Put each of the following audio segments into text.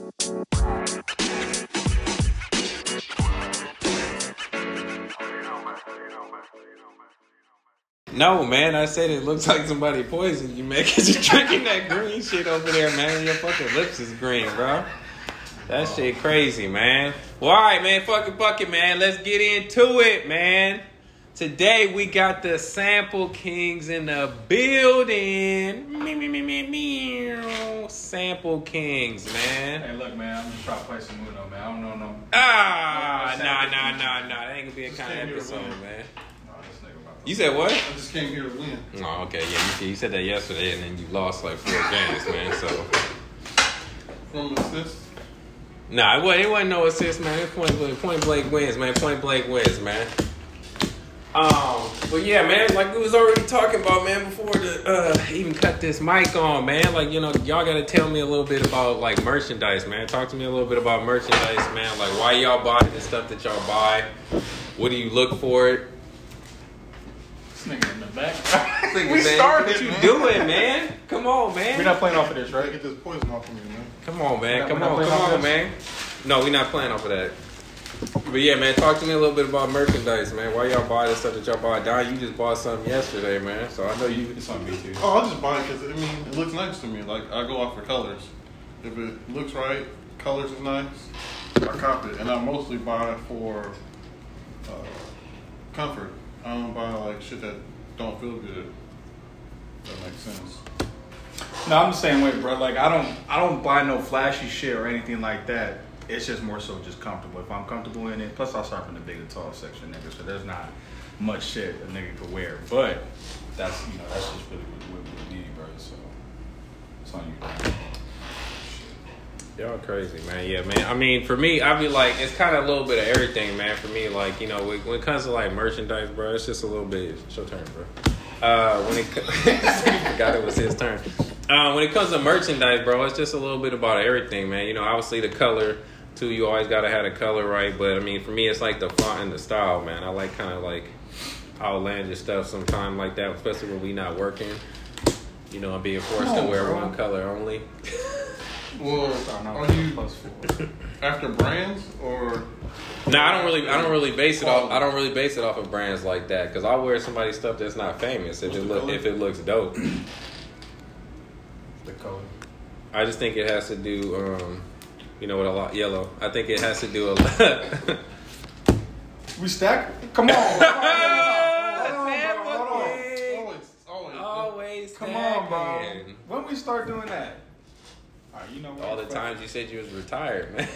No, man, I said it looks like somebody poisoned you, man, because you're drinking that green shit over there, man. Your fucking lips is green, bro. That shit crazy, man. Well, all right, man, fuck it, man. Let's get into it, man. Today, we got the Sample Kings in the building. Sample Kings, man. Hey, look, man, I'm just trying to play some Uno, man. I don't know no... Nah. That ain't gonna be a kind of episode, man. You said what? I just came here to win. Oh, okay, yeah. You said that yesterday, and then you lost like 4 games, man. So From assist? nah, it wasn't no assist, man. It's point blank wins, man. Point blank wins, man. But yeah, man, like we was already talking about, man, before the even cut this mic on, man. Like, you know, y'all gotta tell me a little bit about like merchandise, man. Talk to me a little bit about merchandise, man. Like, why y'all buy the stuff that y'all buy? What do you look for it? Nigga in the back. We started. What you doing, man? Come on, man. We're not playing off of this, right? Get this poison off of me, man. Come on, man. Come on, man. No, we're not playing off of that. But yeah, man, talk to me a little bit about merchandise, man. Why y'all buy the stuff that y'all buy? Don, you just bought something yesterday, man. So I know you. It's on me too. Oh, I'll just buy it because, I mean, it looks nice to me. Like, I go off for colors. If it looks right, colors is nice, I cop it. And I mostly buy for comfort. I don't buy, like, shit that don't feel good. If that makes sense. No, I'm the same way, bro. Like, I don't buy no flashy shit or anything like that. It's just more so just comfortable. If I'm comfortable in it, plus I start from the big and tall section, nigga. So there's not much shit a nigga could wear. But that's just really what me, bro. So it's on you, bro. Y'all crazy, man. Yeah, man. I mean, for me, I be like, it's kind of a little bit of everything, man. For me, like, you know, when it comes to like merchandise, bro, it's just a little bit. It's your turn, bro. When it forgot it was his turn. When it comes to merchandise, bro, it's just a little bit about everything, man. You know, obviously the color too. You always gotta have the color right, but I mean, for me, it's like the font and the style, man. I like kind of like outlandish stuff sometimes like that, especially when we not working. You know, I'm being forced to wear one color only. Well, are you after brands or? No, I don't really base it off. I don't really base it off of brands like that because I'll wear somebody's stuff that's not famous if it looks dope. The color. I just think it has to do, you know, with a lot yellow. I think it has to do a lot. We stack. Come on. Always. Come on, bro. When we start doing that? All right, you know what? All the times you said you was retired, man.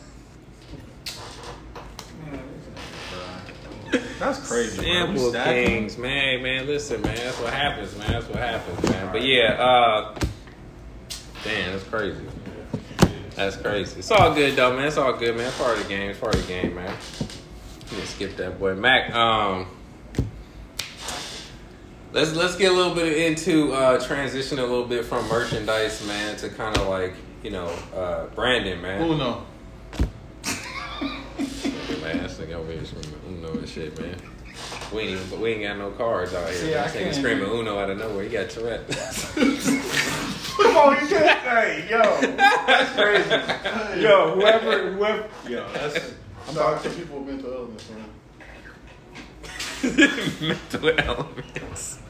That's crazy. Sample Kings, man. Listen, man. That's what happens, man. But yeah, damn, that's crazy. That's crazy. It's all good though, man. It's all good, man. It's part of the game. Man. Let me skip that boy, Mac. Let's get a little bit into transition a little bit from merchandise, man, to kind of like, you know, branding, man. Uno. Man, that's like over here screaming Uno and shit, man. We ain't got no cards out here. That nigga screaming Uno out of nowhere. He got Tourette. Come on, you can't. Hey, yo, that's crazy. Yo, whoever. Yo, that's. I'm talking to people with mental illness, man. Mental elements.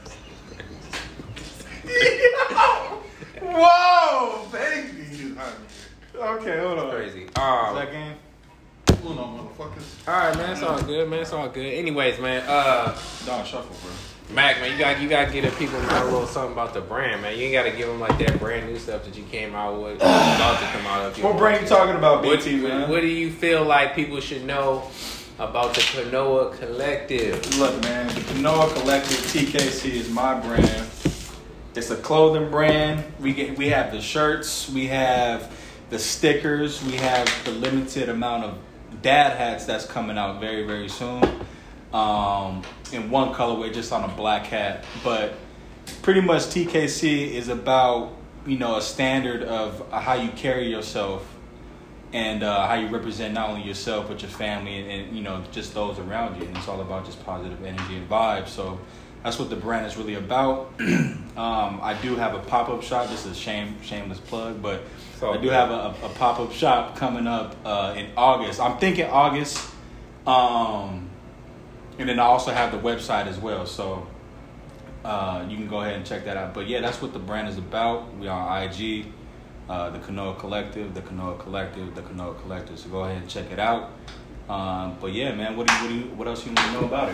Whoa, baby. Okay, hold on. Crazy. Is that game? Uno, motherfuckers. All right, man. It's all good, man. It's all good. Anyways, man. Don Shuffle, bro. Mac, man, you gotta get the people a little something about the brand, man. You ain't gotta give them like that brand new stuff that you came out with, about to come out of. What brand you talking about, BT, man? What do you feel like people should know about the Kanoa Collective? Look, man, the Kanoa Collective TKC is my brand. It's a clothing brand. We have the shirts, we have the stickers, we have the limited amount of dad hats that's coming out very, very soon. In one colorway, just on a black hat. But pretty much TKC is about, you know, a standard of how you carry yourself and how you represent not only yourself but your family and you know, just those around you. And it's all about just positive energy and vibes. So That's what the brand is really about. I do have a pop-up shop. This is a shameless plug, but I do have a pop-up shop coming up in August. I'm thinking August. And then I also have the website as well. So you can go ahead and check that out. But yeah, that's what the brand is about. We are on IG, the Kanoa Collective, the Kanoa Collective, the Kanoa Collective. So go ahead and check it out. But yeah, man, what else you want to know about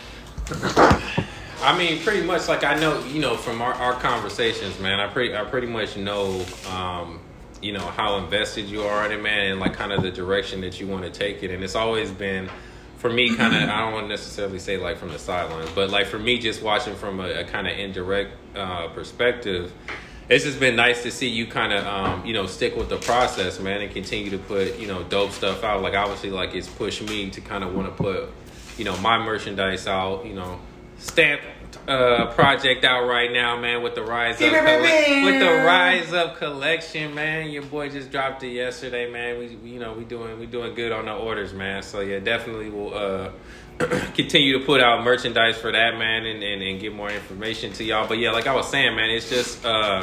it? I mean, pretty much like I know, you know, from our conversations, man, I pretty much know, you know, how invested you are in it, man, and like kind of the direction that you want to take it. And it's always been, for me, kind of, I don't want to necessarily say like from the sidelines, but like for me, just watching from a kind of indirect perspective, it's just been nice to see you kind of, you know, stick with the process, man, and continue to put, you know, dope stuff out. Like obviously, like it's pushed me to kind of want to put, you know, my merchandise out, you know, stamp project out right now, man, with the Rise Up collection, man. Your boy just dropped it yesterday, man. We doing good on the orders, man. So yeah, definitely will continue to put out merchandise for that, man, and get more information to y'all. But yeah, like I was saying, man, it's just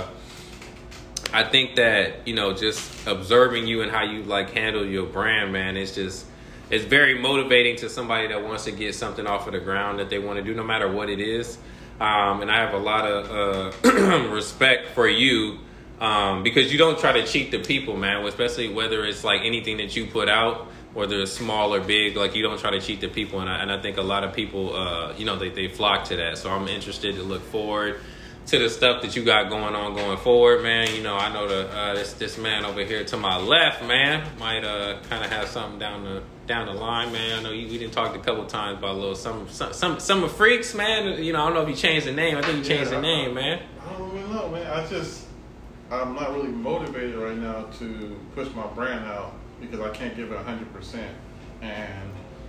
I think that, you know, just observing you and how you like handle your brand, man, it's very motivating to somebody that wants to get something off of the ground that they want to do, no matter what it is. And I have a lot of respect for you because you don't try to cheat the people, man, especially whether it's like anything that you put out, whether it's small or big, like you don't try to cheat the people. And I think a lot of people, you know, they flock to that. So I'm interested to look forward to the stuff that you got going forward, man. You know, I know this man over here to my left, man, might kind of have something down the line, man. I know we didn't talk a couple times about a little some freaks, man. You know, I don't know if you changed the name. I think you changed the name, man. I don't really know, man. I'm not really motivated right now to push my brand out because I can't give it 100%, and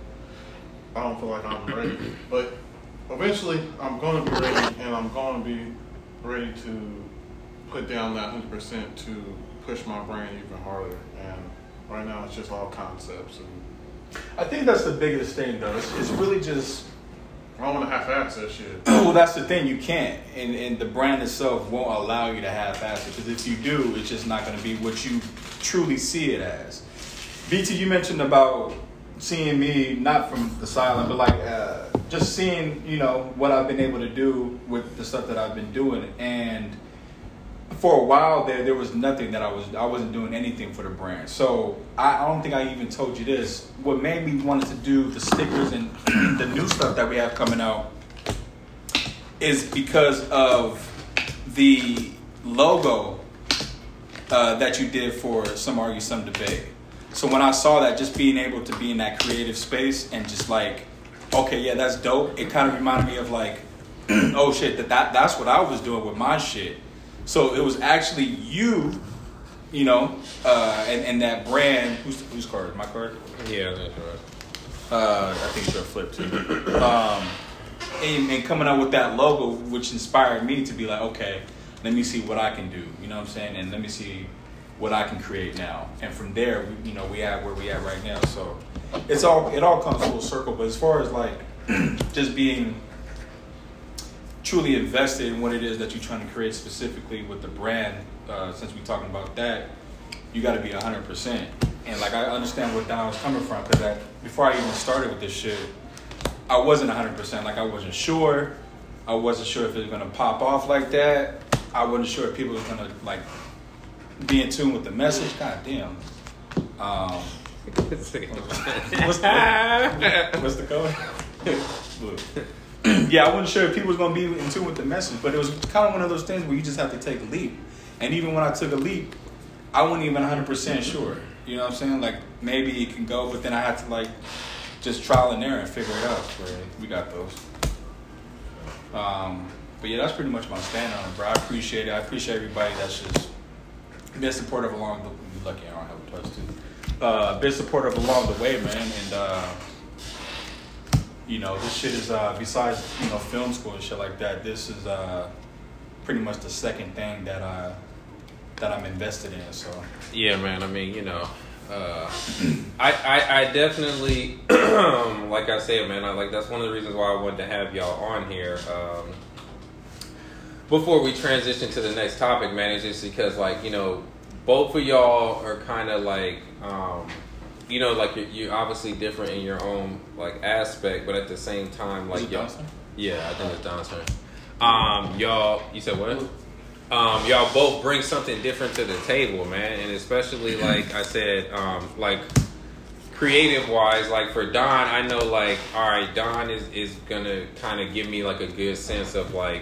I don't feel like I'm ready. But eventually, I'm going to be ready, and I'm going to be ready to put down that 100% to push my brand even harder. And right now, it's just all concepts. And I think that's the biggest thing, though. It's really just, I don't want to half-ass that shit. Well, that's the thing. You can't. And the brand itself won't allow you to half-ass it. Because if you do, it's just not going to be what you truly see it as. BT, you mentioned about seeing me, not from the silent, but like just seeing, you know, what I've been able to do with the stuff that I've been doing. And for a while there was nothing that I wasn't doing anything for the brand. So I don't think I even told you this. What made me wanted to do the stickers and the new stuff that we have coming out is because of the logo that you did for Some Argue, Some Debate. So when I saw that, just being able to be in that creative space and just like, okay, yeah, that's dope. It kind of reminded me of like, oh shit, that's what I was doing with my shit. So it was actually you know, and that brand. Whose card? My card? Yeah, that's right. I think it's your flip too. And coming out with that logo, which inspired me to be like, okay, let me see what I can do. You know what I'm saying? And let me see what I can create now. And from there, we at where we at right now. So it all comes full circle. But as far as like just being truly invested in what it is that you're trying to create specifically with the brand, since we're talking about that, you got to be 100%. And like I understand where Don was coming from, because before I even started with this shit, I wasn't 100%. Like I wasn't sure. I wasn't sure if it was gonna pop off like that. I wasn't sure if people were gonna like be in tune with the message. God damn. What's the code? Yeah, I wasn't sure if people was gonna be in tune with the message, but it was kind of one of those things where you just have to take a leap. And even when I took a leap, I wasn't even 100% sure. You know what I'm saying? Like maybe it can go, but then I had to like just trial and error and figure it out. We got those. But yeah, that's pretty much my stand on it, bro. I appreciate it. I appreciate everybody that's just been supportive along the. You're lucky I don't have a touch too. Been supportive along the way, man. And you know, this shit is besides film school and shit like that. This is pretty much the second thing that I'm invested in. So yeah, man. I mean, I definitely, like I said, man, that's one of the reasons why I wanted to have y'all on here. Before we transition to the next topic, man, it's just because, like, you know, both of y'all are kind of like, you know, like you're obviously different in your own like aspect, but at the same time, like y'all. Yeah, I think it's Don's turn. Y'all, you said what? Y'all both bring something different to the table, man, and especially like I said, like creative wise, like for Don, I know like all right, Don is gonna kind of give me like a good sense of like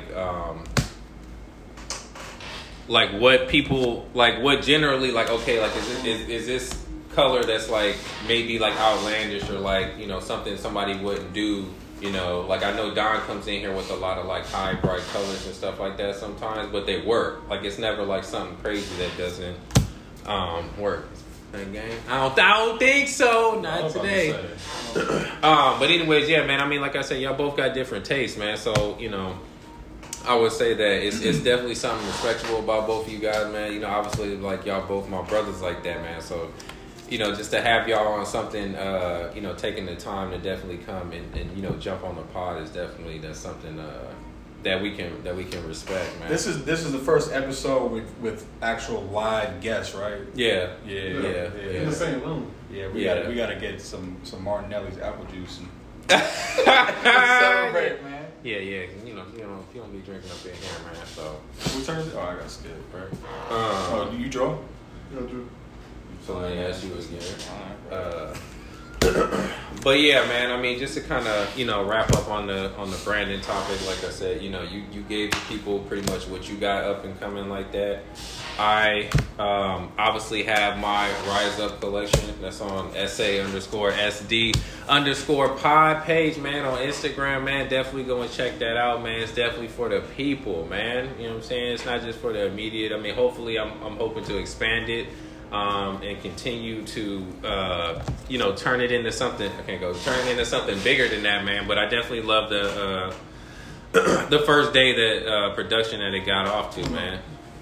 what people like, what generally like okay, like is this color that's like maybe like outlandish or like, you know, something somebody wouldn't do. You know, like I know Don comes in here with a lot of like high bright colors and stuff like that sometimes, but they work. Like it's never like something crazy that doesn't work. Game? I don't think so. Not today. But anyways, yeah, man. I mean, like I said, y'all both got different tastes, man. So you know, I would say that it's definitely something respectable about both of you guys, man. You know, obviously, like y'all both my brothers like that, man. So. You know, just to have y'all on something, you know, taking the time to definitely come and you know jump on the pod is definitely that's something that we can respect, man. This is the first episode with actual live guests, right? Yeah. In the same room. Yeah, we gotta get some Martinelli's apple juice and celebrate, man. Yeah. You know, if you don't be drinking up in here, man. So. What turn is it? Oh, I got skipped, right? Oh, you draw? Yeah, Drew. So let me ask you again. But yeah, man. I mean, just to kind of wrap up on the branding topic. Like I said, you gave the people pretty much what you got up and coming like that. I obviously have my Rise Up collection. That's on SA_SD_pod page, man, on Instagram, man. Definitely go and check that out, man. It's definitely for the people, man. You know what I'm saying? It's not just for the immediate. I mean, hopefully, I'm hoping to expand it. And continue to, turn it into something. Turn it into something bigger than that, man. But I definitely love the first day that production that it got off to, man.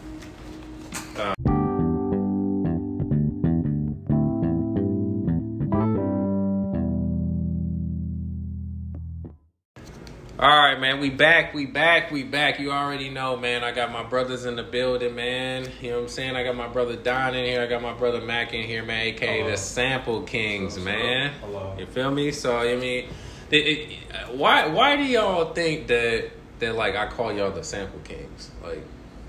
All right, man. We back. You already know, man. I got my brothers in the building, man. You know what I'm saying? I got my brother Don in here. I got my brother Mac in here, man, a.k.a. the Sample Kings, man. Hello. You feel me? So, I mean, why do y'all think that like, I call y'all the Sample Kings? Like,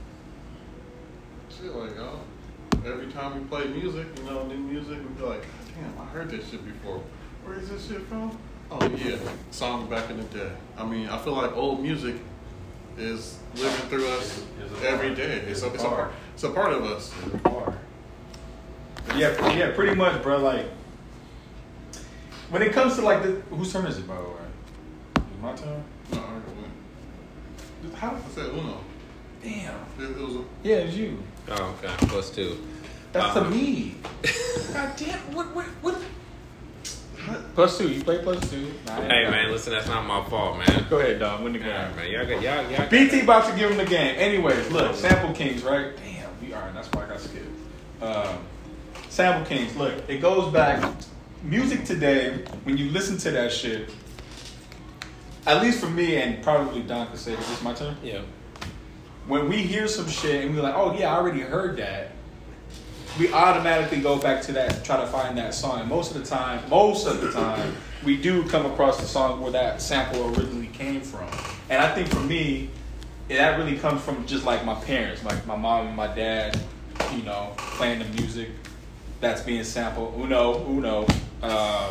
shit, like, every time we play music, new music, we be like, damn, I heard this shit before. Where is this shit from? Oh, yeah, songs back in the day. I mean, I feel like old music is living through us every day. It's a part of us. It's a part. Yeah, pretty much, bro. Like, when it comes to like whose turn is it, by the way? Is it my turn? No, I already went. How? I said Uno. Damn. It was yeah, it's you. Oh, okay. +2. That's to me. God damn. What? +2. You play +2. Hey, man, listen, that's not my fault, man. Go ahead, dog. Win the game. All right, man. Y'all BT about to give him the game. Anyways, look, Sample Kings, right? Damn, we are. That's why I got skipped. Sample Kings, look, it goes back. Music today, when you listen to that shit, at least for me, and probably Don could say, is this my turn? Yeah. When we hear some shit and we're like, oh yeah, I already heard that, we automatically go back to that, try to find that song. And most of the time, we do come across the song where that sample originally came from. And I think for me, that really comes from just like my parents, like my mom and my dad, playing the music that's being sampled. Uno. When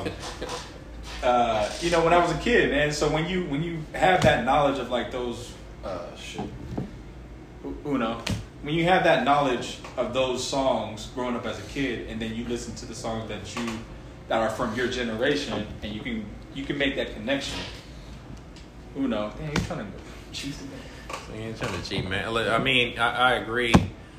I was a kid, man. So when you have that knowledge of like those, when you have that knowledge of those songs growing up as a kid, and then you listen to the songs that are from your generation, and you can make that connection. Damn, you trying to cheat again? You ain't trying to cheat, man. I mean, I agree.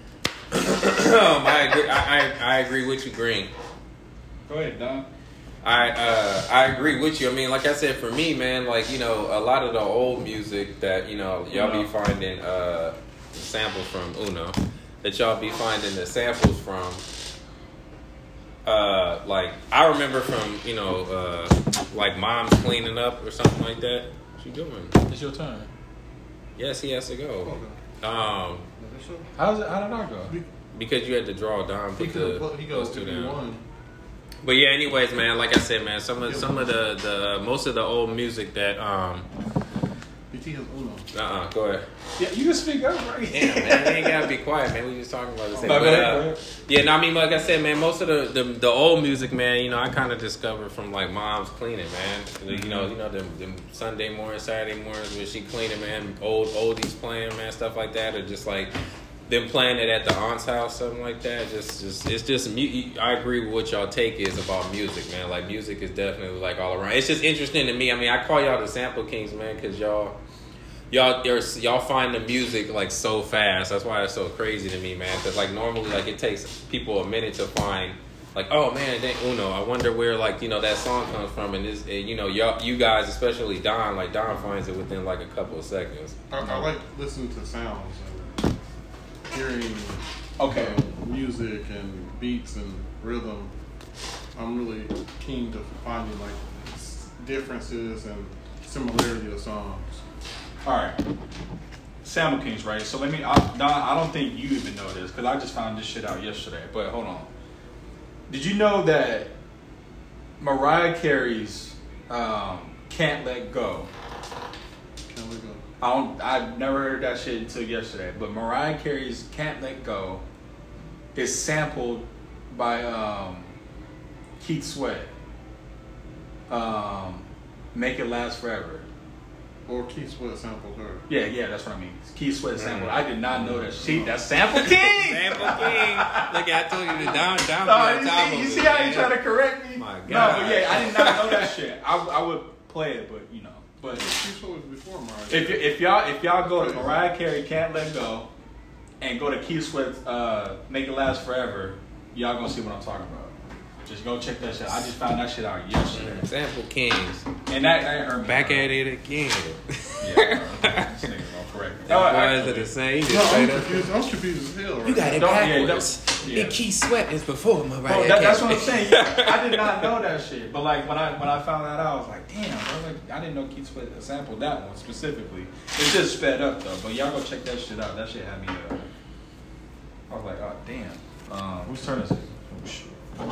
I agree with you, Green. Go ahead, Don. I agree with you. I mean, like I said, for me, man, like, a lot of the old music that, y'all be finding samples from Uno, that y'all be finding the samples from, like I remember from like mom's cleaning up or something like that. What you doing? It's your turn. Yes, he has to go. Okay. How did I go? Because you had to draw down. He Those goes two to down. one. But yeah, anyways, man, like I said, man, some of the most of the old music that BT has Uno. go ahead. Yeah, you can speak up, right? Damn, man, we ain't gotta be quiet, man. We just talking about the same. Go But, ahead. yeah, no, I mean, like I said, man, most of the old music, man, you know, I kind of discovered from like mom's cleaning, man. You know, them Sunday morning, Saturday mornings when she cleaning, man, old oldies playing, man, stuff like that, or just like them playing it at the aunt's house, something like that. It's just. I agree with what y'all take is about music, man. Like music is definitely like all around. It's just interesting to me. I mean, I call y'all the Sample Kings, man, because y'all find the music like so fast. That's why it's so crazy to me, man. Because like normally, like it takes people a minute to find. Like, oh man, that Uno. I wonder where like that song comes from, and this, you guys, especially Don, like Don finds it within like a couple of seconds. I like listening to sounds and hearing music and beats and rhythm. I'm really keen to finding like differences and similarity of songs. All right. Sample Kings, right? So Don, I don't think you even know this because I just found this shit out yesterday. But hold on. Did you know that Mariah Carey's "Can't Let Go"? Can't let go. I've never heard that shit until yesterday. But Mariah Carey's "Can't Let Go" is sampled by Keith Sweat. "Make It Last Forever." Or Keith Sweat sampled her. Yeah, that's what I mean. Keith Sweat sampled. I did not know that shit. That's Sample King. Sample King. Look, I told you to down. You see how you trying to correct me? My God. No, but yeah, I did not know that shit. I would play it, but But Keith Sweat was before Mariah. if y'all go to Mariah Carey "Can't Let Go" and go to Keith Sweat's "Make It Last Forever," y'all gonna see what I'm talking about. Just go check that shit. I just found that shit out yesterday. Sample Kings. And that hurt me. Back at it again. Yeah, this nigga gonna correct me. The boys are the same. You just say that. I'm confused as hell. Right You got it Don't- backwards. yeah. And Keith Sweat is before Mariah Carey. That's what I'm saying. I did not know that shit. But like when I found that out, I was like, damn, bro, I didn't know Keith Sweat sampled that one specifically. It's just sped up though. But y'all go check that shit out. That shit had me. I was like, oh damn. Whose turn is it? Oh, shit.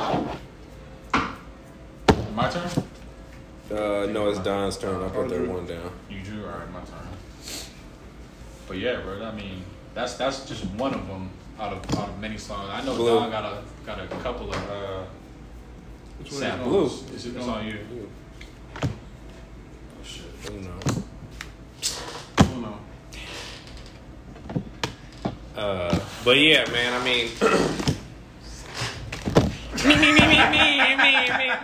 My turn? No, it's Don's turn. I put that one down. You drew. All right, my turn. But yeah, bro. I mean, that's just one of them out of many songs. I know Blue. Don got a couple of Which one samples. is It's on you. Oh shit. Uno. But yeah, man. I mean. me.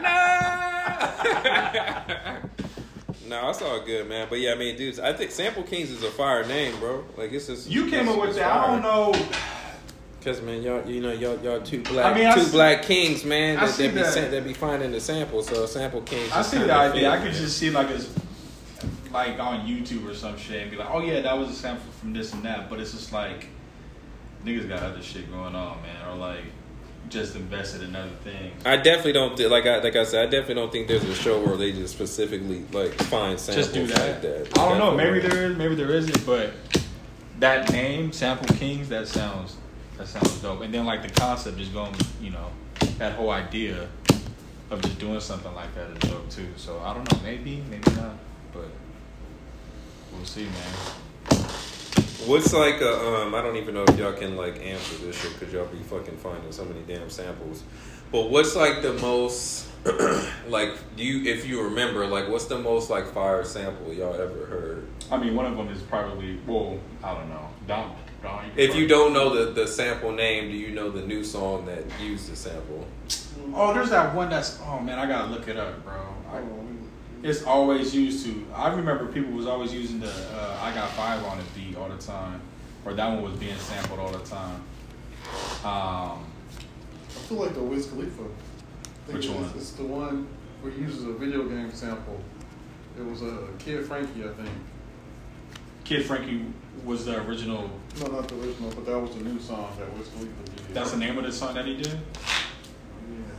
No, that's all good, man. But yeah, I mean, dudes, I think Sample Kings is a fire name, bro. Like it's just You came up with that. I don't know. Cause man, y'all two black kings, man. That be finding the samples. So Sample Kings. I see the idea. I could just see like it's like on YouTube or some shit and be like, oh yeah, that was a sample from this and that. But it's just like niggas got other shit going on, man, or like just invested in other things. I definitely don't like I said. I definitely don't think there's a show where they just specifically like find samples Just do that. like that. I don't know. Maybe there is. Maybe there isn't. But that name, Sample Kings, that sounds dope. And then like the concept just going, that whole idea of just doing something like that is dope too. So I don't know. Maybe not. But we'll see, man. What's like I don't even know if y'all can like answer this shit because y'all be fucking finding so many damn samples. But what's like the most like if you remember, like what's the most like fire sample y'all ever heard? I mean, one of them is probably I don't know. Don't. If you don't know the sample name, do you know the new song that used the sample? Oh, there's that one that's I gotta look it up, bro. It's always used to. I remember people was always using the "I Got 5 on It" beat all the time, or that one was being sampled all the time. I feel like the Wiz Khalifa. Which one? It's the one where he uses a video game sample. It was Kid Frankie, I think. Kid Frankie was the original. No, not the original, but that was the new song that Wiz Khalifa did. That's the name of the song that he did. Yeah.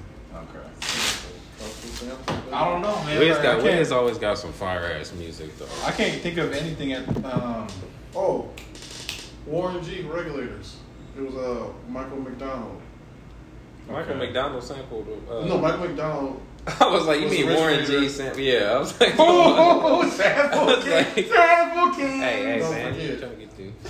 I don't know, man. Wiz always got some fire ass music though. I can't think of anything at. Oh, Warren G. Regulators. It was Michael McDonald. Michael McDonald sampled. No, Michael McDonald. I was like, you mean Warren G. sample? Yeah, I was like, Oh, Sample King. like- Sample King. hey, Don't man, forget. you trying to get to?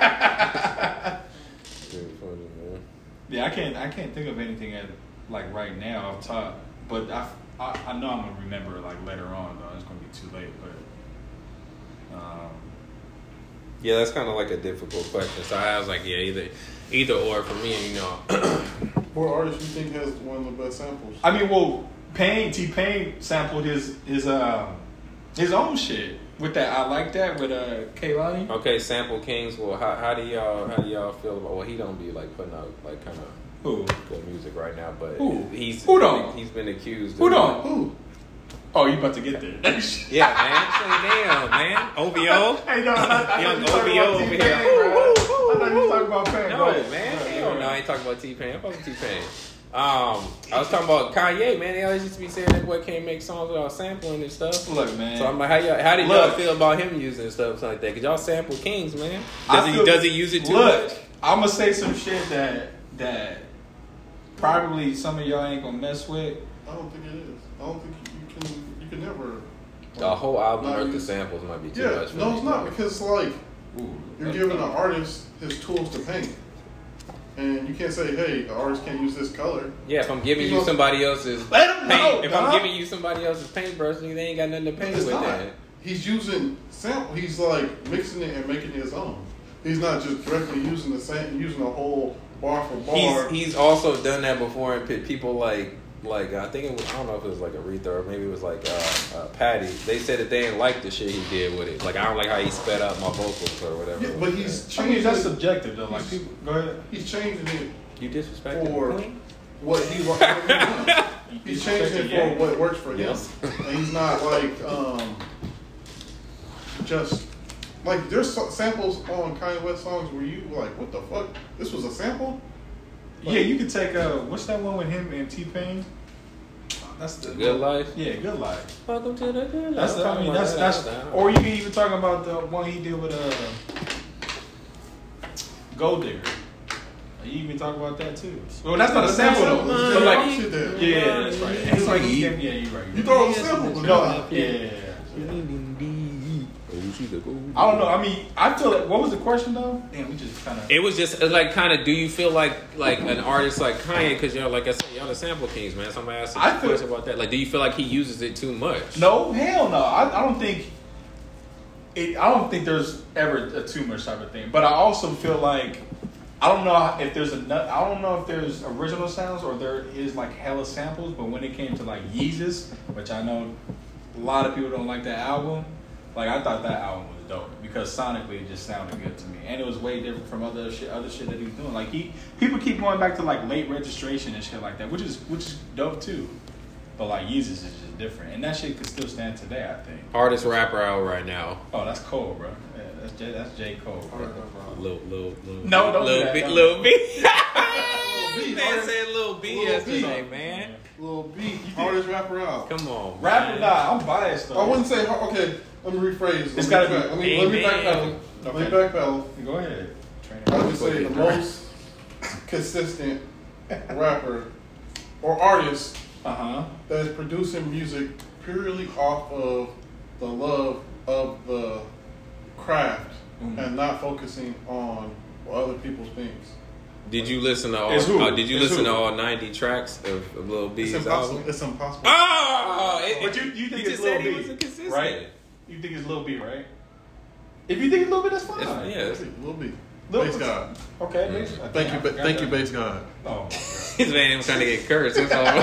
Very funny, man. Yeah, I can't think of anything at like right now off top, but I know I'm gonna remember like later on though. It's gonna be too late, but Yeah, that's kind of like a difficult question. So I was like, yeah, either or for me, you know. What artist you think has one of the best samples? I mean, well, T-Pain sampled his own shit with that. I like that with Kehlani. Okay, Sample Kings. Well, how do y'all feel about? Well, he don't be like putting out like kind of Who? good music right now, but Who? he's Who don't? He's been accused. Who of, don't? Who? Oh, you about to get there? Yeah, man. Say, damn, man. OVO. Hey, no, Young OVO over here. I thought you was talking about Pain. No, man. Hell no, I ain't talking about T-Pain. I'm talking T-Pain. I was talking about Kanye, man. They always used to be saying that boy can't make songs without sampling and stuff. Look, man. So I'm like, how did y'all feel about him using stuff like that? Cause y'all sample Kings, man. Does he use it too much? I'm gonna say some shit that probably some of y'all ain't gonna mess with. I don't think it is. I don't think you can never. The whole album not worth of use- samples might be too Yeah, much. For no, me, it's not bro. because like Ooh, you're giving an artist his tools to paint, and you can't say, "Hey, the artist can't use this color." Yeah, if I'm giving You you know- somebody else's Let him know, paint, if I'm dog. giving you somebody else's paintbrush, they ain't got nothing to paint It's with not. that. He's using sample. He's like mixing it and making it his own. He's not just directly using the same, using a whole bar for bar. He's also done that before, and people like I think it was, I don't know if it was like Aretha or maybe it was like Patty. They said that they didn't like the shit he did with it. Like I don't like how he sped up my vocals or whatever. Yeah, but he's I mean, changing. that's it. subjective though. Like people, go ahead. He's changing it You disrespected for the queen? what he wants. He's changing it for what works for him, Yes. and he's not like just like there's samples on Kanye West songs where you were like, what the fuck? This was a sample? Yeah, you could take what's that one with him and T-Pain? That's the Good Life. Yeah, Good Life. Welcome to the good life. That's or you can even talk about the one he did with Gold Digger. You even talk about that too. Well, that's not a sample though. It's But like, shit there. yeah, that's right. It's like yeah, you're right. You thought it was a sample, but No, no. yeah. I don't know. I mean, I feel like, what was the question though? Damn, we just kind of. It was just like kind of. Do you feel like an artist like Kanye? Because y'all, like I said, y'all the sample kings, man. Somebody asked I a feel- question about that. Like, do you feel like he uses it too much? No, hell no. I don't think. I don't think there's ever a too much type of thing. But I also feel like I don't know if there's I don't know if there's original sounds or there is like hella samples. But when it came to like Yeezus, which I know a lot of people don't like that album, like I thought that album was dope because sonically it just sounded good to me, and it was way different from other shit that he was doing. Like people keep going back to like late registration and shit like that, which is dope too. But like Yeezus is just different, and that shit could still stand today. I think. Hardest rapper out right now. Oh, that's Cole, bro. Yeah, that's J. Cole. Bro. Lil No, don't do Lil that, B. don't. Lil B. B, Man said Lil B Lil yesterday, B. man. Lil B, hardest rapper out. Come on, Rapper, man. nah, I'm biased though. I wouldn't say okay. Let me rephrase. It's gotta be let me backpedal. Let me backpedal. Go ahead. I would say the most consistent rapper or artist Uh-huh. that is producing music purely off of the love of the craft and not focusing on what other people think. Did you listen to all? It's who? Did you It's listen who? to all 90 tracks of Lil B's It's album? impossible. It's impossible. Oh, But you think he it's just Lil said he B, wasn't consistent, right? You think it's Lil B, right? If you think it's Lil B, that's fine. Yeah. Lil B. Lil Bass B. God. Okay. Thank you, thank you, Bass God. Oh. His man was trying to get cursed. That's all.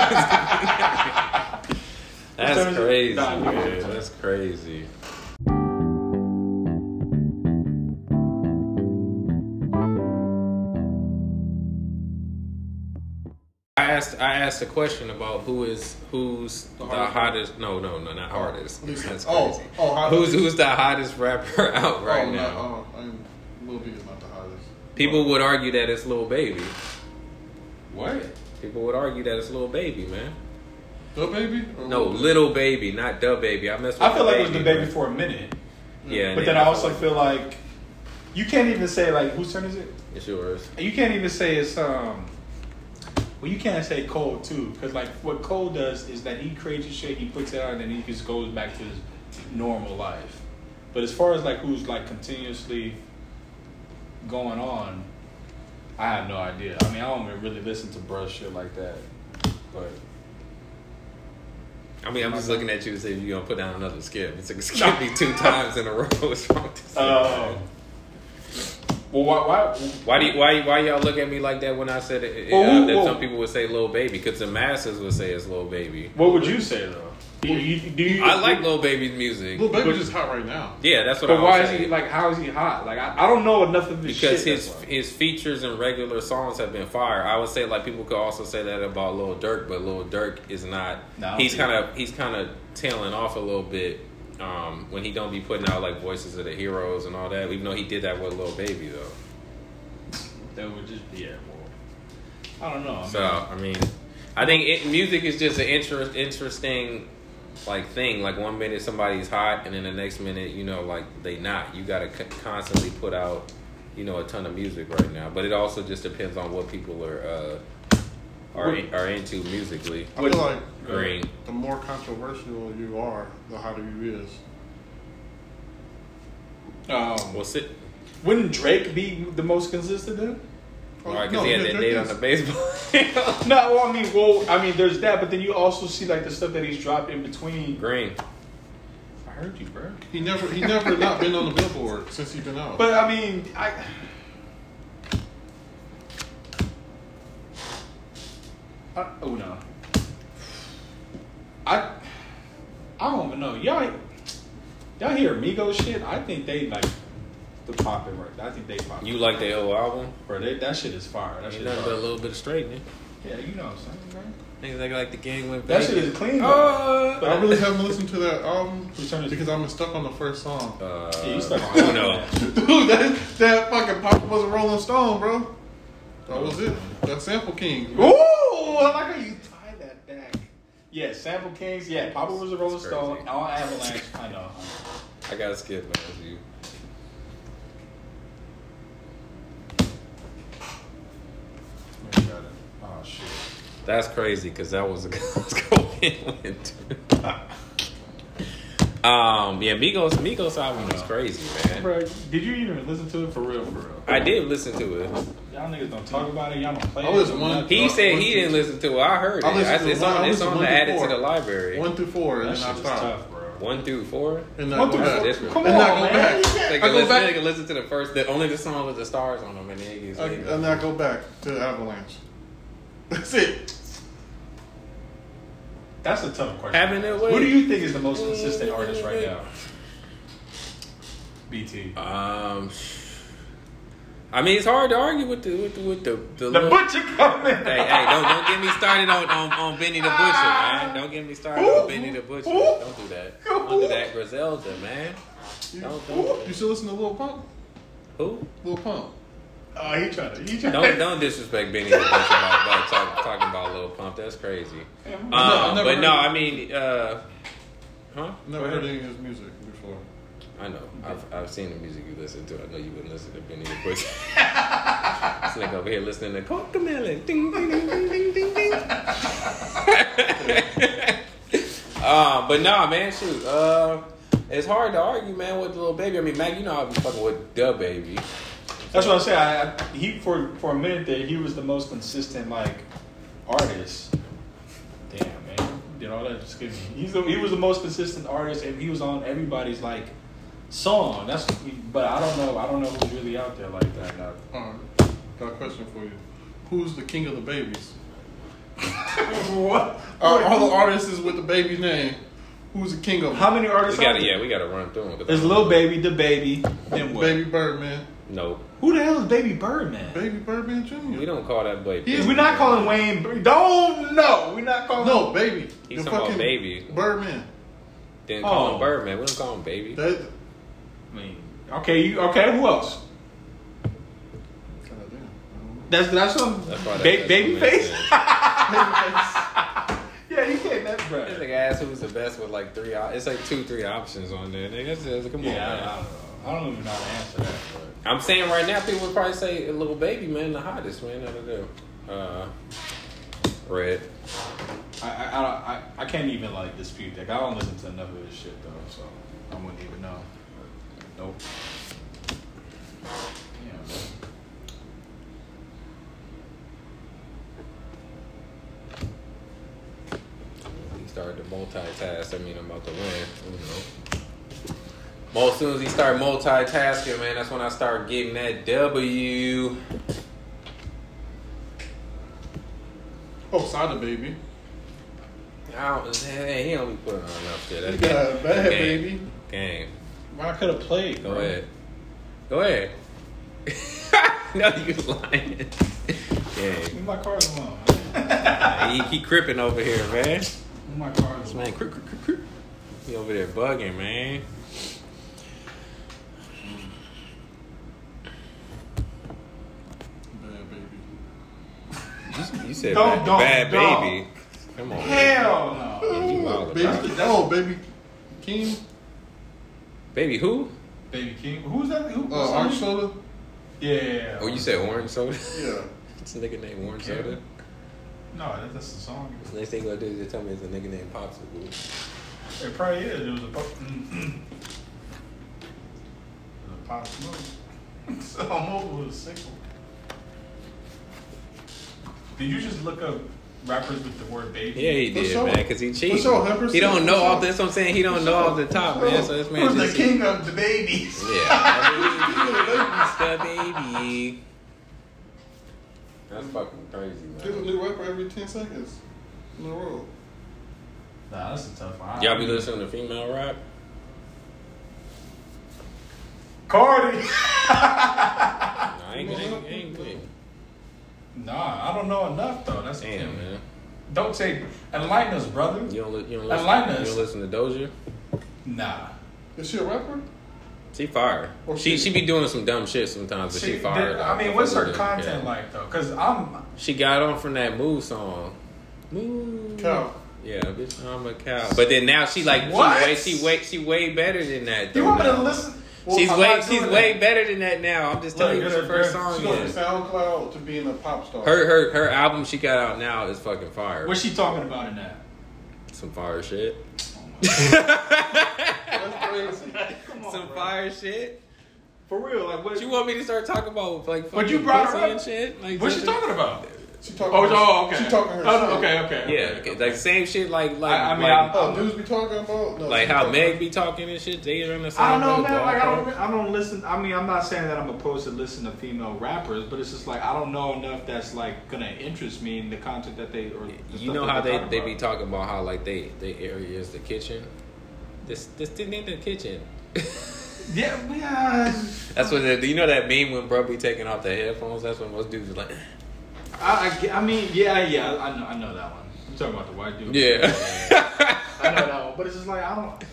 That's crazy, Nah, man. That's crazy. I asked a question about who's the hottest. No, not hardest. That's crazy. Who's the hottest rapper out right now? Lil B is not the hottest. People would argue that it's Lil Baby. What? People would argue that it's Lil Baby, man. The Baby? No, Little Baby, not Da Baby. I messed with I feel Da like it was the baby bro. for a minute. Yeah, But then I also feel like you can't even say like whose turn is it? it's yours. You can't even say it's well, you can't say Cole too, because like what Cole does is that he creates his shit, he puts it out, and then he just goes back to his normal life. But as far as like who's like continuously going on, I have no idea. I mean, I don't even really listen to brush shit like that, but. I mean, I'm just looking at you and saying you're gonna put down another skip. It's like skip me 2 times in a row. What's wrong with this? Well, Why y'all look at me like that when I said it? That some people would say Lil Baby, because the masses would say it's Lil Baby. What would you say though? I like Lil Baby's music. Lil Baby's just hot right now. Yeah, that's what But I why was is he saying. like? How is he hot? Like I don't know enough of his Because shit. his features and regular songs have been fire. I would say like people could also say that about Lil Durk, but Lil Durk is not. No, he's kind of tailing off a little bit when he don't be putting out like Voices of the Heroes and all that. Even though he did that with Lil Baby though. That would just be well, I don't know. I mean, I think music is just an interesting like thing. Like 1 minute somebody's hot, and then the next minute, like they not. You gotta constantly put out, a ton of music right now. But it also just depends on what people are into musically. I feel like Green. the more controversial you are, the hotter you is. What's it? Wouldn't Drake be the most consistent then? Right, because he had that date on the baseball. No, I mean, there's that, but then you also see like the stuff that he's dropped in between. Green. I heard you, bro. He never not been on the Billboard since he's been out. But I mean, oh no. I don't even know. Y'all hear Migos shit? I think they like the popping right. I think they pop. You like their whole album? Bro, that shit is fire. That shit Ain't is nothing fire. but a little bit of straightening. Yeah, you know what I'm saying, man. Niggas like the gang went That back. shit is clean. But I really haven't listened to that album Return to- because I'm stuck on the first song. Yeah, you stuck on Who that. knows? Dude, that fucking Papa was a Rolling Stone, bro. That was it. That Sample King. Ooh, I like how you tie that back. Yeah, Sample Kings. Yeah, Papa was a Rolling That's Stone. crazy. On Avalanche. I know. I gotta skip, man. It's you. Oh shit. That's crazy because that was a good win too. Yeah, Migos album was crazy, man. Bro, did you even listen to it for real? For real? I did listen to it. Y'all niggas don't talk about it. Y'all don't play I it. listened one- He said he didn't listen to it. I heard it. I listened to It's one- I on listened the to added to 1 the through library. 1 through 4, and That then I shit is stopped. tough, bro. 1 through 4. And then One I through go back. four. Come And then I on, go man. back. You can't- They I can go listen, back. they can listen to the first, only the song with the stars on them, and then you And then I go back to Avalanche. That's it. That's a tough question. Having it way. Who do you think is the most consistent artist right now? BT. I mean, it's hard to argue with the The little- Butcher coming. Hey, don't get me started on Benny the Butcher, man. Don't get me started on Benny the Butcher. Don't do that. Don't do that, Griselda, man. Don't do You that. still listen to Lil Pump? Who? Lil Pump. Oh, he trying to. Don't disrespect Benny the Butcher about talking about Lil Pump. That's crazy. never But heard no, of I mean, huh? Never heard any of his music before. I know. I've seen the music you listen to. I know you wouldn't listen to Benny the Butcher. This nigga over here listening to Cocomelon. Ding, ding, ding, ding, ding, ding, ding. But nah, man, shoot. It's hard to argue, man, with the Lil Baby. I mean, Mac, you know I be fucking with Da Baby. That's what I'm saying. He for a minute there, he was the most consistent like artist. Damn, man, did all that just give me. He was the most consistent artist, and he was on everybody's like song. But I don't know who's really out there like that now. Got a question for you. Who's the king of the babies? What? All the artists is with the baby's name. Who's the king of them? How many artists? We are there? gotta run through them. There's Lil Baby, the Baby, then what? Baby Birdman. No, Who the hell is Baby Birdman? Baby Birdman Jr. we don't call that Baby. He- We're not calling Wayne. Don't no. We're not calling. No, Baby. He's The talking about fucking Baby. Birdman. Didn't call Oh. him Birdman. We don't call him Baby. That, I mean, okay. Who else? That's some That's why baby what face. makes sense. Yeah, you can't. best with like 3. It's like 2-3 options on there. Nigga, come on, man. I don't even know how to answer that. But. I'm saying right now, people would probably say Lil Baby, man, the hottest, man, out of them. Red. I can't even like dispute that. I don't listen to enough of this shit though, so I wouldn't even know. Nope. Yeah, man. He started to multitask. I mean, I'm about to win. You know. Well, as soon as he start multitasking, man, that's when I start getting that W. Oh, Sada Baby. He don't be putting on enough shit. You got a bad game. baby. Game. Well, I could have played. Go bro. ahead. Go ahead. No, you lying. Game. Leave my cards alone. He cripping over here, man. Leave my cards alone. Man, crip. He over there bugging, man. Bad baby. You said Don't, bad don't. baby. Come on. Hell no. Man. You wild Baby, about it. Baby King. Baby who? Baby King. Who's that? Who? Orange Soda. Yeah. Oh, you said orange soda? Yeah. It's a nigga named Orange Yeah. Soda. No, that's the song. The next thing you gonna do is just tell me it's a nigga named Popsicle. It probably is. It was a pop smoke. So I'm over with a sickle. Did you just look up rappers with the word baby? Yeah, he For did, sure. man, because he cheated. For sure, 100%. He don't know For all sure. this. I'm saying he don't know off the top, man. So this man Who's just the king of the babies? yeah, the baby. That's fucking crazy, There's a man. new rapper every 10 seconds in a row. Nah, that's a tough one. Y'all be listening to female rap? Cardi. No, I ain't good. Nah, I don't know enough though. That's the Damn, thing. man. Don't say enlighten us, brother. You don't listen. Enlighten us. You don't listen to Doja? Nah. Is she a rapper? She fire. Or She she- be doing some dumb shit sometimes, but she fire. I mean, what's her Yeah. content like though? Cause I'm. She got on from that Move song. Move. Cow. Yeah, bitch, I'm a cow. But then now she like What? she way better than that. You though, want me to now. listen? She's I'm way not doing that. better than that now. I'm just telling you what her first song She goes is. from SoundCloud to being a pop star. Her album she got out now is fucking fire. What's she talking about in that? Some fire shit. That's crazy. Come on, Some bro. fire shit. For real, like what? You want me to start talking about like But you fucking brought her pussy up. and shit? Like What's she just- talking about? She talking. Oh, okay. She talking her Oh, shit. no, okay. Yeah, okay. like same shit like I mean, like, Oh, dudes be talking about no, like she how talking Meg about- be talking and shit. They on the same. I don't know, man. ballpark. Like I don't listen. I mean, I'm not saying that I'm opposed to listen to female rappers, but it's just like I don't know enough that's like gonna interest me in the content that they or. The You stuff know that how they talk be about. talking about how like they area is the kitchen. This thing ain't the kitchen. Yeah. That's what you know that meme when bro be taking off the headphones. That's when most dudes are like. I mean, yeah. I know that one. You talking about the white dude? Yeah. I know that one, but it's just like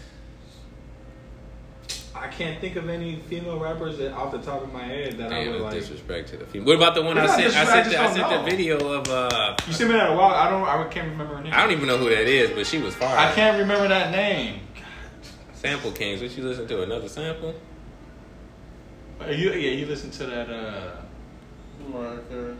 I can't think of any female rappers that off the top of my head that I Damn, would that's like. disrespect to the female. What about the one It's I not sent? I disrespect, sent I just the don't know. video of. You sent me that a while. I can't remember her name. I don't even know who that is, but she was fire. I can't remember that name. Sample Kings. What you listen to? Another sample? You listen to that. Mariah Carey.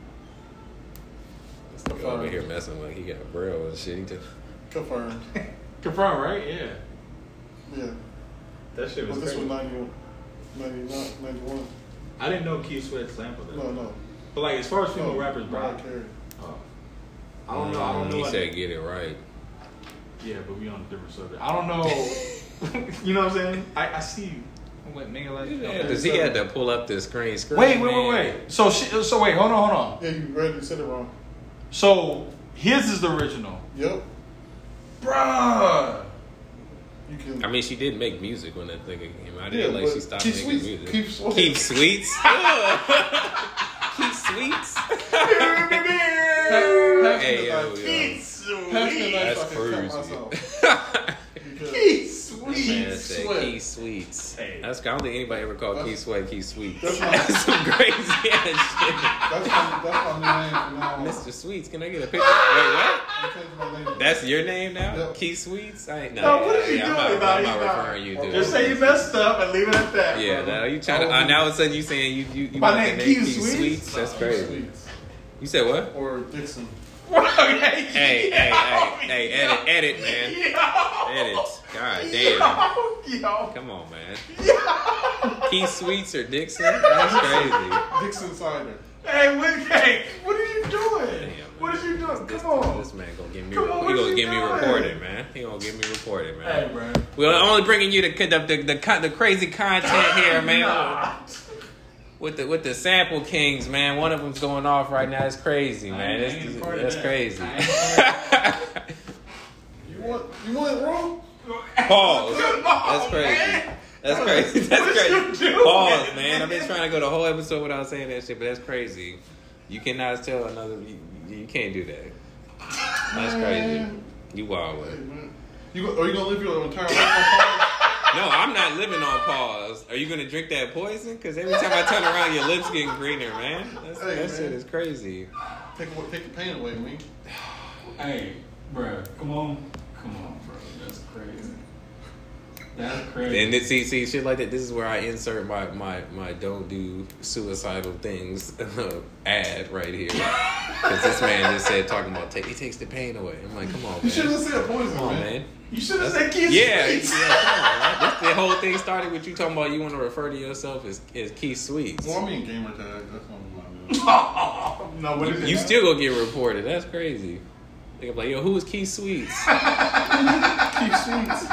This nigga over here messing like he got braille and shit. He just, Confirmed. Confirm, right? Yeah. Yeah. That shit was But this crazy. was 91. I didn't know Keith Sweat sampled it. No. But like as far as female No, rappers, bro. Mariah Carey. Oh. I don't know. He said get it right. Yeah, but we on a different subject. I don't know. You know what I'm saying? I see you. What nigga like? Yeah, Okay, because he had to pull up the screen. Wait. man. So wait, hold on. Yeah, you read you said it wrong. So his is the original, Yep. bruh. You can. I mean, she did make music when that thing came out. I Yeah, didn't like but she stopped Keith making Sweets- music. Keith Sweets. Keith Sweets. Ugh. Keith Sweets. Hey, yo. That's crazy. Keith Man Sweet. said Sweat. Keith Sweets. Hey. I don't think anybody ever called Keith Sweat Keith Sweets. That's That's some crazy ass That's my new name from now on. shit. Mr. Sweets, can I get a picture? Wait, what? I changed my name to That's your name now? Yep. Keith Sweets? I ain't No, what are you doing? I'm not referring you to. Just say you messed up and leave it at that. Yeah, bro. now you trying to. Now all of a sudden you saying you My want name the Keith Sweets? That's Keith crazy. Sweets. You said what? Or Dixon. Hey, edit, man. Edit. God damn. Yo. Come on, man. Keith Sweets or Dixon? That's crazy. Dixon Cider. Hey, what are you doing? Damn, what are you doing? This, Come on. This man gonna get me. Come on, He what gonna you get me doing? reported, man. He gonna get me reported, man. Hey, bro. We're only bringing you the crazy content here, man. Nah. With the sample kings, man. One of them's going off right now. It's crazy, man. I ain't part of That's that. crazy. You want it wrong? Pause. Come on, That's crazy. man. That's crazy. That's What crazy. you doing, Pause, man. I've been trying to go the whole episode without saying that shit, but that's crazy. You cannot tell another. You can't do that. That's crazy. You wild Hey, with. man. Are you gonna live your entire life on pause? No, I'm not living on pause. Are you gonna drink that poison? Because every time I turn around, your lips getting greener, man. Hey, That shit man. is crazy. Take the pain away, me. Hey, bro. Come on, bro. That's crazy. That's crazy. And then, see shit like that. This is where I insert my don't do suicidal things ad right here. Because this man just said talking about he takes the pain away. I'm like, come on, man. You should have said poison, Come on, man. man. You should have said Keith Yeah, Sweets. come on, man. The whole thing started with you talking about you want to refer to yourself as Keith Sweets. Well, I mean gamer tag. That's what I'm about. No, what is it? You still gonna get reported. That's crazy. They're like, yo, who is Keith Sweets? Keith Sweets.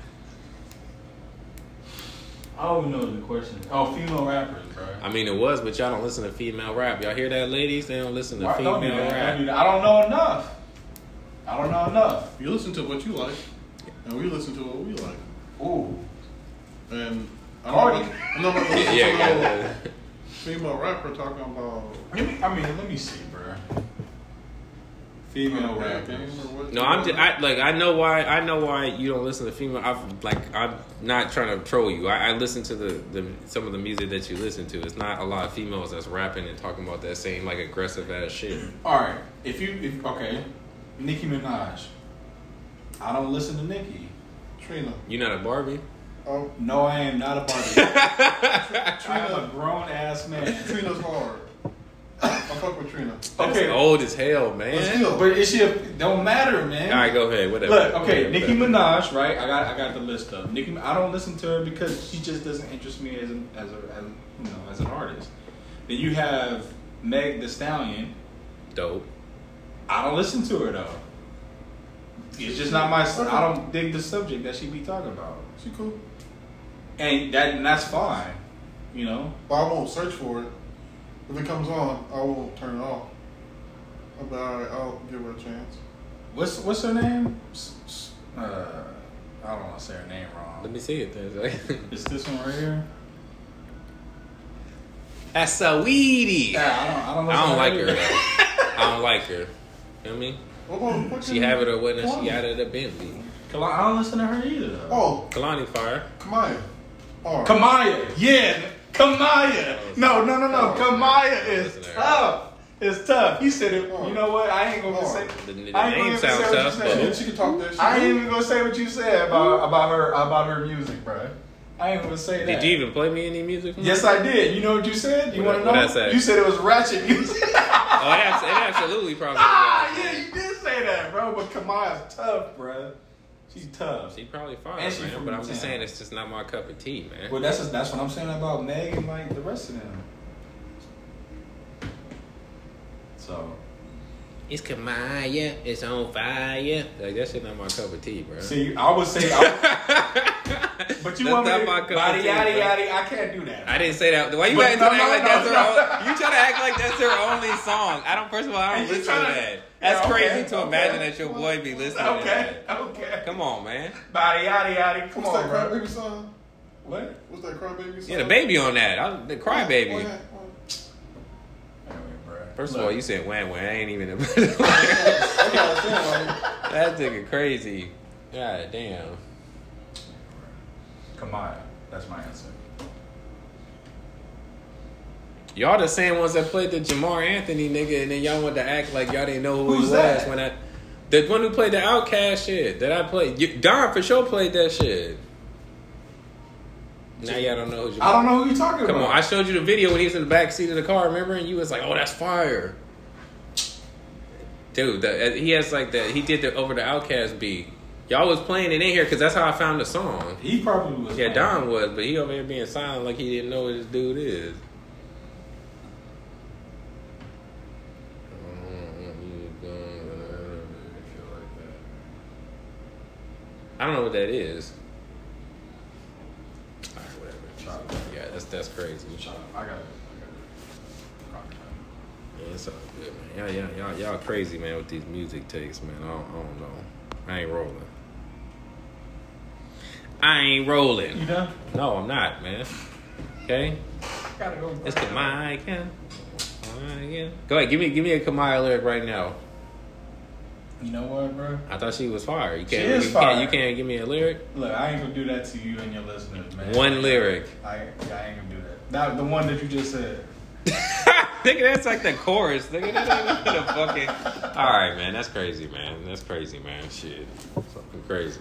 I don't know the question. Oh, female rappers, bro. I mean, it was, but y'all don't listen to female rap. Y'all hear that, ladies? They don't listen to Why- female don't do that. rap. Don't do that. I don't know enough. I don't know enough. You listen to what you like, and we listen to what we like. Ooh. And Cardi. I'm not about to listen Yeah, to yeah. no female rapper talking about Let me see, bro. Female rap rappers. game or what. No, I know why you don't listen to female. I'm not trying to troll you. I listen to the some of the music that you listen to. It's not a lot of females that's rapping and talking about that same like aggressive ass shit. All right. Okay, Nicki Minaj. I don't listen to Nicki. Trina. You not a Barbie? Oh, No, I am not a Barbie. I'm a Trina. grown ass man. Trina's hard. I fuck with Trina. That's Okay. old as hell, But man. still, But is she don't matter, man. All right, go ahead. Whatever. Look, okay, Whatever, Nicki whatever. Minaj, right? I got the list up. Nicki, I don't listen to her because she just doesn't interest me as an artist. Then you have Meg Thee Stallion. Dope. I don't listen to her though. It's just not my. I don't dig the subject that she be talking about, she cool. and that's fine, you know. But I won't search for it. If it comes on, I won't turn it off. I'll be alright. I'll give her a chance. What's her name? I don't want to say her name wrong. Let me see it then. It's this one right here. That's so weedy. Yeah, I don't. I don't like her. either. I don't like her. You know what I mean? What about fucking She have it or whatnot. She Kalani? got it at Bentley. I don't listen to her either. Though. Oh, Kalani fire. Kamaya. Hard. Kamaya, yeah, Kamaya. No, Oh, Kamaya man. is tough. It's tough. He said it. You know what? I ain't gonna Oh. say. The I ain't name gonna sounds say what tough, you but said. She can talk that shit. I ain't even gonna say what you said about her music, bro. I ain't gonna say that. did you even play me any music? From Yes, her? I did. You know what you said? You What- want to know? what'd I say? You said it was ratchet music. Oh, it absolutely probably. Yeah, you did say that, bro. But Kamaya's tough, bro. She's tough. She probably fire, And she man. from But I'm the just town. saying it's just not my cup of tea, man. Well, that's what I'm saying about Meg and like the rest of them. So It's Kamaya. It's on fire. Like that shit not my cup of tea, bro. see, I would say, but you That's want me not to my cup of body tea, yaddy bro. yaddy? I can't do that. I didn't say that. Why you But trying to no, act no, like no, that's her no. own? You trying to act like that's her only song? I don't. First of all, I And don't you listen to tryna- that. That's Yeah, okay, crazy to okay. imagine that your boy be listening to Okay, that. okay. Come on, man. Body yaddy yaddy. Come What's on, that bro. crybaby song? What? What's that crybaby song? Yeah, the baby on that. The crybaby. Anyway, bro. First of all, you said wham wham. I ain't even. that's what I'm saying. Like, That nigga crazy. God damn. Kamaya. That's my answer. Y'all the same ones that played the Jamar Anthony nigga, and then y'all wanted to act like y'all didn't know who Who's he was that? when The one who played the Outkast shit that I played. Don for sure played that shit. Now y'all don't know who I don't know who you're talking about. Come on, I showed you the video when he was in the back seat of the car, remember? And you was like, oh, that's fire. Dude, he has like that. He did the over the Outkast beat. Y'all was playing it in here because that's how I found the song. He probably was. Yeah, Don was, but he over here being silent like he didn't know what this dude is. I don't know what that is. All right, whatever. Yeah, that's crazy. I got it. Yeah, it's all good, man. Y'all crazy, man, with these music takes, man. I don't know. I ain't rolling. You done? No, I'm not, man. Okay? Gotta go. It's Kamaya. Go ahead, give me a Kamaya lyric right now. You know what, bro? I thought she was fire. You She is fire. You can't give me a lyric? Look, I ain't gonna do that to you and your listeners, man. One lyric. I ain't gonna do that. Now, the one that you just said. Nigga, that's like the chorus. Nigga, that's the fucking. All right, man. That's crazy, man. That's crazy, man. Shit, fucking crazy.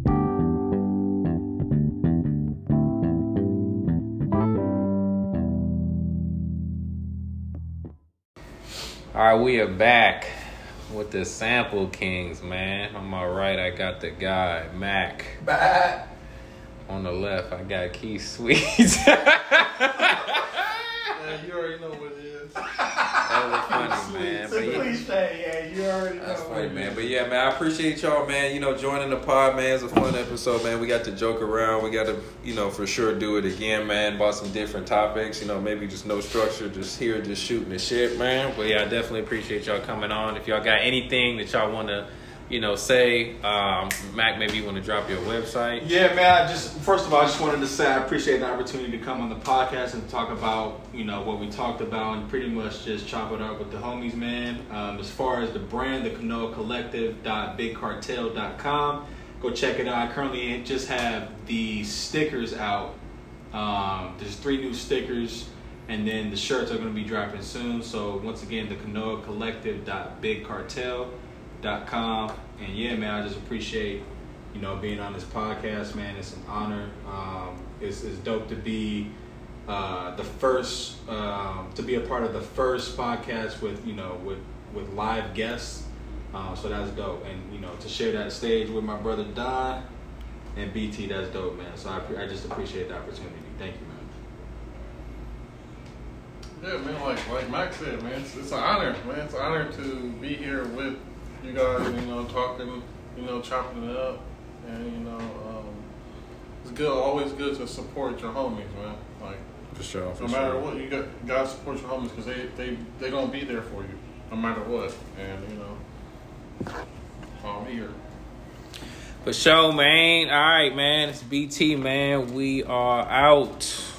All right, we are back with the Sample Kings, man. On my right, I got the guy Mac. Bah. On the left, I got Keith Sweets. Yeah, you already know what it is. That was funny, man. It's a cliche, yeah, you already know. That's funny, man. But yeah, man, I appreciate y'all, man. You know, joining the pod, man. It's a fun episode, man. We got to joke around. We got to, you know, for sure do it again, man. About some different topics. You know, maybe just no structure, just here, just shooting the shit, man. But yeah, I definitely appreciate y'all coming on. If y'all got anything that y'all want to, you know, say, Mac, maybe you want to drop your website. Yeah, man. First of all, I just wanted to say I appreciate the opportunity to come on the podcast and talk about, you know, what we talked about and pretty much just chop it up with the homies, man. As far as the brand, the Kanoa Collective.bigcartel.com. Go check it out. I currently just have the stickers out. There's 3 new stickers, and then the shirts are going to be dropping soon. So once again, the Kanoa Collective.bigcartel.com. And yeah, man, I just appreciate, you know, being on this podcast, man. It's an honor. It's dope to be the first to be a part of the first podcast with, you know, with live guests. So that's dope, and you know, to share that stage with my brother Don and BT, that's dope, man. So I just appreciate the opportunity. Thank you, man. Yeah, man, like Max said, man, it's an honor, man. It's an honor to be here with you guys, you know, talking, you know, chopping it up, and you know, it's good, always good to support your homies, man. Like, For sure. no matter what, you gotta support your homies because they gonna be there for you, no matter what, and you know, I'm here. For sure, man. All right, man. It's BT, man. We are out.